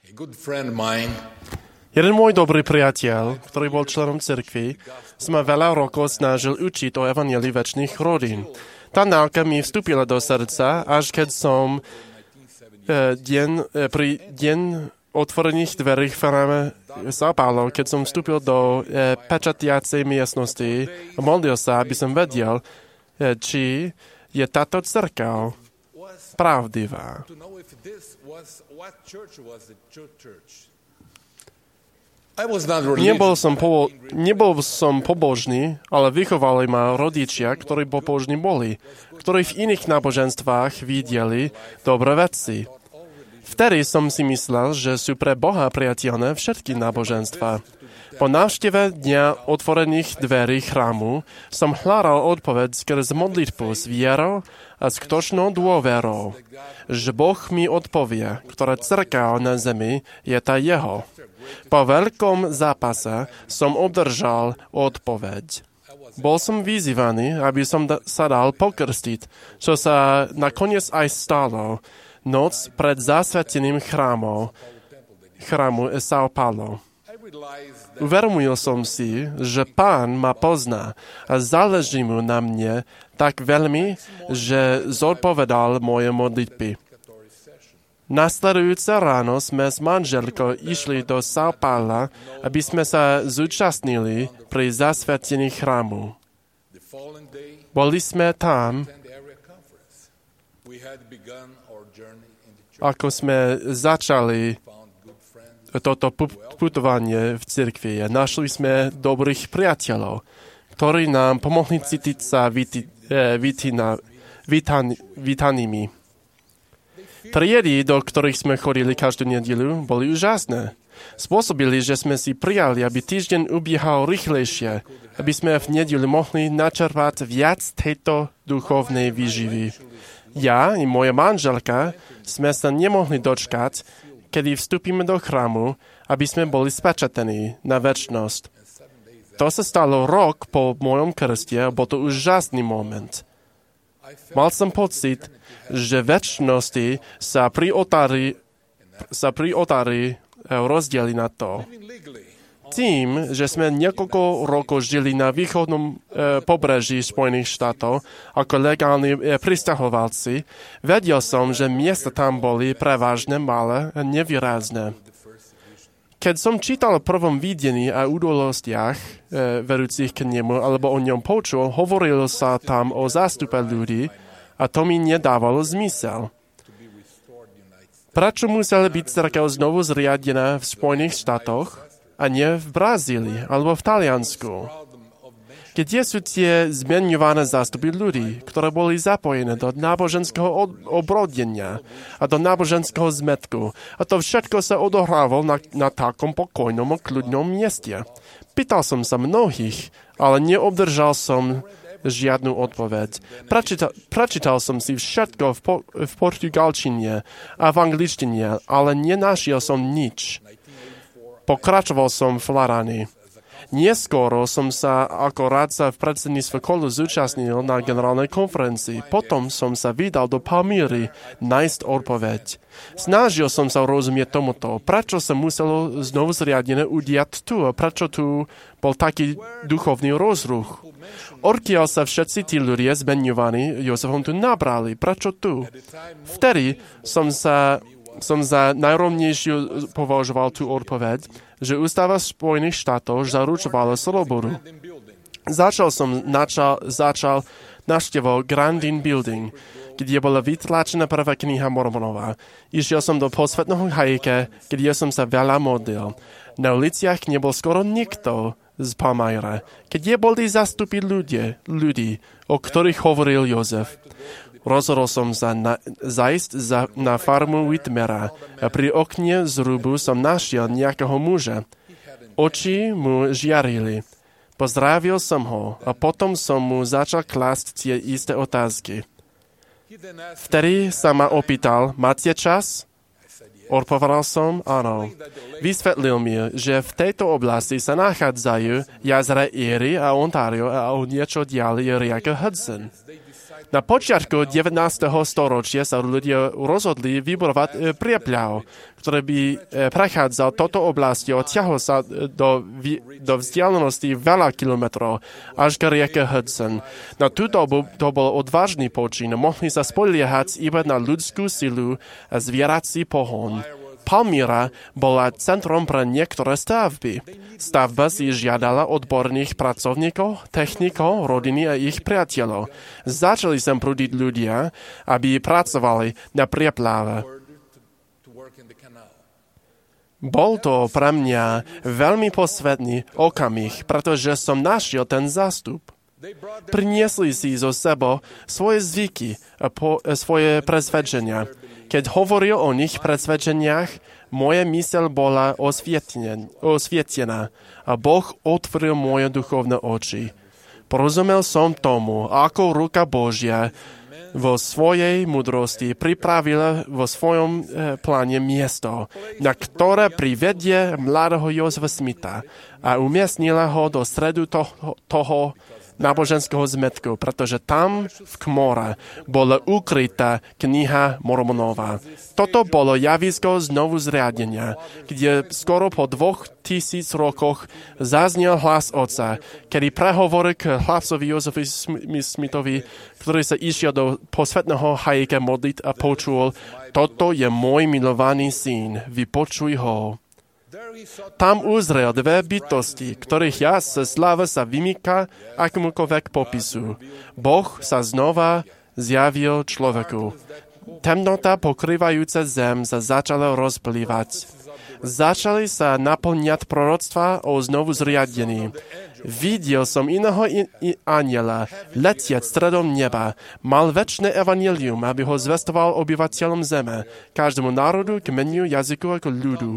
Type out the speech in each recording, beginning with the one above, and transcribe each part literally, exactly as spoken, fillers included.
Jeden môj dobrý priateľ, ktorý bol členom cirkvi, sa ma veľa rokov snažil učiť o evanjelii večných rodín. Tá náuka mi vstúpila do srdca, až keď som e, deň, e, pri deň otvorených dverí v chráme São Paulo, keď som vstúpil do e, pečatiacej miestnosti a modlil sa, aby som vedel, e, či je táto cirkev pravdivá. Nebol som, po, nebol som pobožný, ale vychovali ma rodičia, ktorí pobožní boli, ktorí v iných náboženstvách videli dobré veci. Vtedy som si myslel, že sú pre Boha priateľné všetky náboženstva. Po návšteve dňa otvorených dverí chrámu som hľadal odpoveď skrz modlitbu s vierou a skutočnou dôverou, že Boh mi odpovie, ktorá cirkev na zemi je tá jeho. Po veľkom zápase som obdržal odpoveď. Bol som vyzývaný, aby som da- sa dal pokrstiť, čo sa nakoniec aj stalo noc pred zasvetením chrámom, chrámu São Paulo. Uvedomil som si, že Pán ma pozná a záleží mu na mne tak veľmi, že zodpovedal moje modlitby. Nasledujúce ráno sme s manželkou išli do São Paula, aby sme sa zúčastnili pri zasvetení chrámu. Boli sme tam, ako sme začali toto putovanie v cirkvi. Našli sme dobrých priateľov, ktorí nám pomohli cítiť sa víti, eh, vítina, vítan, vítanými. Triedy, do ktorých sme chodili každú nedeľu, boli úžasné. Spôsobili, že sme si prijali, aby týždeň ubiehal rýchlejšie, aby sme v nedeľu mohli načerpať viac tejto duchovnej výživy. Ja i moja manželka sme sa nemohli dočkať, kedy vstúpime do chrámu, aby sme boli spečatení na večnosť. To sa stalo rok po mojom krste a bol to úžasný moment. Mal som pocit, že večnosti sa pri otári, sa pri otári rozdieli na to. Tým, že sme niekoľko rokov žili na východnom e, pobreží Spojených štátov ako legálni e, pristahovalci, vedel som, že miesta tam boli prevažne malé a nevýrazné. Keď som čítal o prvom videní a udalostiach e, verúcich k nemu, alebo o ňom počul, hovorilo sa tam o zástupe ľudí a to mi nedávalo zmysel. Prečo musela byť cirkev znovu zriadená v Spojených štátoch a nie v Brazílii alebo v Taliansku? Kde sú tie zmieňované zástupy ľudí, ktoré boli zapojené do náboženského obrodenia a do náboženského zmetku? A to všetko sa odohrávalo na, na takom pokojnom a kľudnom mieste. Pýtal som sa mnohých, ale neobdržal som žiadnu odpoveď. Prečítal, prečítal som si všetko v, po, v portugalčine a v angličtine, ale nenašiel som nič. Pokračoval som v Larani. Neskôr som sa ako radca v predsedníctve kolu zúčastnil na generálnej konferencii. Potom som sa vydal do Palmíry nájsť odpoveď. Snažil som sa rozumieť tomuto, prečo sa muselo znovu zriadené udiať tu a prečo tu bol taký duchovný rozruch. Odkiaľ sa všetci tí ľudia zmenovaní Jozefom tu nabrali, prečo tu? Vtedy som sa som za najrovnejšiu považoval tú odpoveď, že ústava Spojených štátov zaručovala slobodu. Začal som načal, začal navštevovať Grandin Building, kde bola vytlačená prvá kniha Mormonova. Išiel som do posvetného hajke, kde som sa veľa modlil. Na uliciach nebol skoro nikto z Palmyre, kde boli zastupy ľudí, ľudí, o ktorých hovoril Jozef. Rozhodol som sa na, zajsť za, na farmu Whitmera a pri okne zrubu som našiel nejakého muža. Oči mu žiarili. Pozdravil som ho a potom som mu začal klásť tie isté otázky. Vtedy sa ma opýtal, máte čas? Odpovedal som, áno. Vysvetlil mi, že v tejto oblasti sa nachádzajú jazera Erie a Ontario a o niečo ďalej je rieka Hudson. Na počiatku devätnásteho storočia sa ľudia rozhodli vybudovať prieplav, ktorý by prechádzal toto oblasti a odtiahol sa do, do vzdialenosti veľa kilometrov až k rieke Hudson. Na tú dobu to bol odvážny počin. Mohli sa spoliehať iba na ľudskú silu a zvierací pohon. Palmyra bola centrom pre niektoré stavby. Stavba si žiadala odborných pracovníkov, technikov, rodiny a ich priateľov. Začali sem prúdiť ľudia, aby pracovali na prieplave. Bol to pre mňa veľmi posvetný okamih, pretože som našiel ten zástup. Priniesli si zo sebou svoje zvyky a po, svoje presvedčenia. Keď hovoril o nich presvedčeniach, moja myseľ bola osvietená a Boh otvoril moje duchovné oči. Porozumel som tomu, ako ruka Božia vo svojej múdrosti pripravila vo svojom e, pláne miesto, na ktoré privedie mladého Josefa Smitha a umiestnila ho do stredu toho, toho náboženského zmetku, pretože tam v Kmore bola ukrytá kniha Mormonova. Toto bolo javisko znovu zriadenia, kde skoro po dvoch tisíc rokoch zaznel hlas Otca, kedy prehovoril k hlasovi Josefovi Smithovi, ktorý sa išiel do posvetného hajika modliť a počul: toto je môj milovaný syn, vypočuj ho. Tam uzrel dve bytosti, ktorých jas sláva sa vymýka akomukoľvek popisu. Boh sa znova zjavil človeku. Temnota pokrývajúca zem sa začala rozplývať. Začali sa naplňať proroctva o znovu zriadení. Videl som iného in- in- aniela letiať stredom neba. Mal večné evanjelium, aby ho zvestoval obyvateľom zeme, každému národu, kmeniu, jazyku ako ľudu.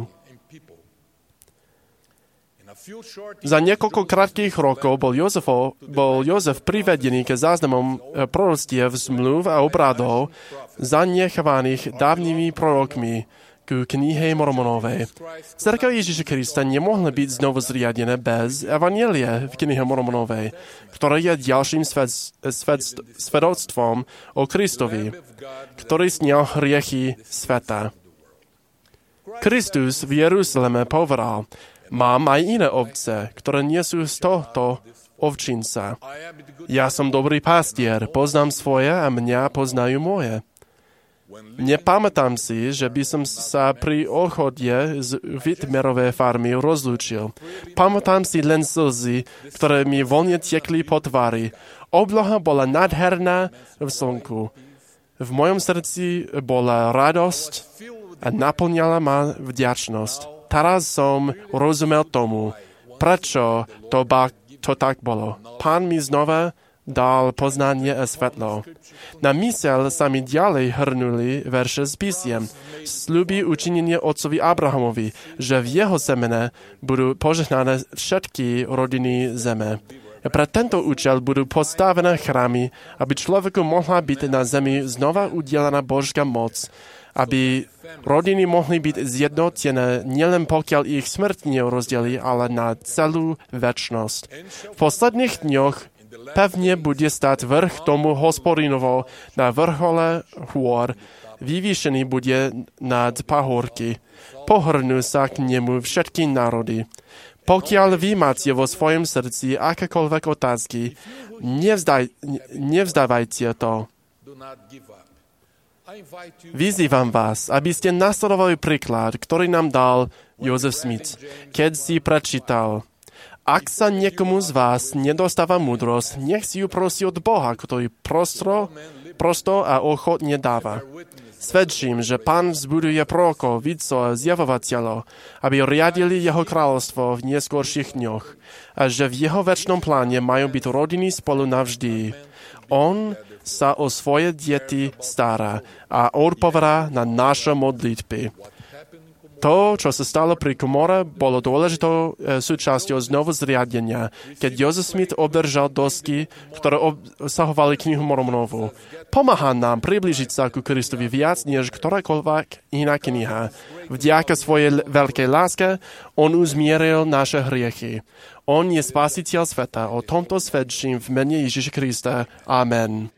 Za niekoľko krátkých rokov bol, Jozefo, bol Jozef privedený ke záznamom proroctiev, zmluv a obradov zanechovaných dávnymi prorokmi ku knihe Mormonovej. Cirkev Ježiša Krista nemohla byť znovu zriadená bez evanjelia v knihe Mormonovej, ktoré je ďalším svet, svet, svedectvom o Kristovi, ktorý snial hriechy sveta. Kristus v Jeruzaleme povedal: mám aj iné ovce, ktoré nie sú z tohto ovčinca. Ja som dobrý pastier, poznám svoje a mňa poznajú moje. Nepamätám si, že by som sa pri odchode z Whitmerovej farmy rozlúčil. Pamätám si len slzy, ktoré mi voľne tiekli po tvári. Obloha bola nádherná v slnku. V mojom srdci bola radosť a naplňala ma vďačnosť. Teraz som rozumel tomu, prečo to, ba, to tak bolo. Pán mi znova dal poznanie a svetlo. Na myseľ sa mi ďalej hrnuli verše z písiem. Sľubí učinenie otcovi Abrahamovi, že v jeho semene budú požehnané všetky rodiny zeme. Pre tento účel budú postavené chrámy, aby človeku mohla byť na zemi znova udelená Božská moc, aby rodiny mohli byť zjednotené nielen pokiaľ ich smrť nerozdelí, ale na celú večnosť. V posledných dňoch pevne bude stať vrch tomu Hospodinovo na vrchole hôr, vyvýšený bude nad pahorky. Pohrnú sa k nemu všetky národy. Pokiaľ vy máte vo svojom srdci akékoľvek otázky, nevzdaj, nevzdávajte to. Vyzývam vás, aby ste nasledovali príklad, ktorý nám dal Joseph Smith, keď si prečítal: ak sa niekomu z vás nedostáva múdrosť, nech si ju prosí od Boha, ktorý prostro, prosto a ochotne dáva. Svedčím, že Pán vzbuduje prorokov, vidcov a zjavovateľov, aby riadili jeho kráľovstvo v neskôrších dňoch a že v jeho večnom pláne majú byť rodiny spolu navždy. On sa o svoje deti stará a odpovedá na naše modlitby. To, čo sa stalo pri Kmore, bolo dôležitou súčasťou znovu zriadenia, keď Joseph Smith obdržal dosky, ktoré obsahovali knihu Mormonovu. Pomáha nám priblížiť sa ku Kristovi viac, než ktorákoľvek iná kniha. Vďaka svojej veľkej láske on uzmieril naše hriechy. On je spasiteľ sveta. O tomto svedčím v mene Ježiša Krista. Amen.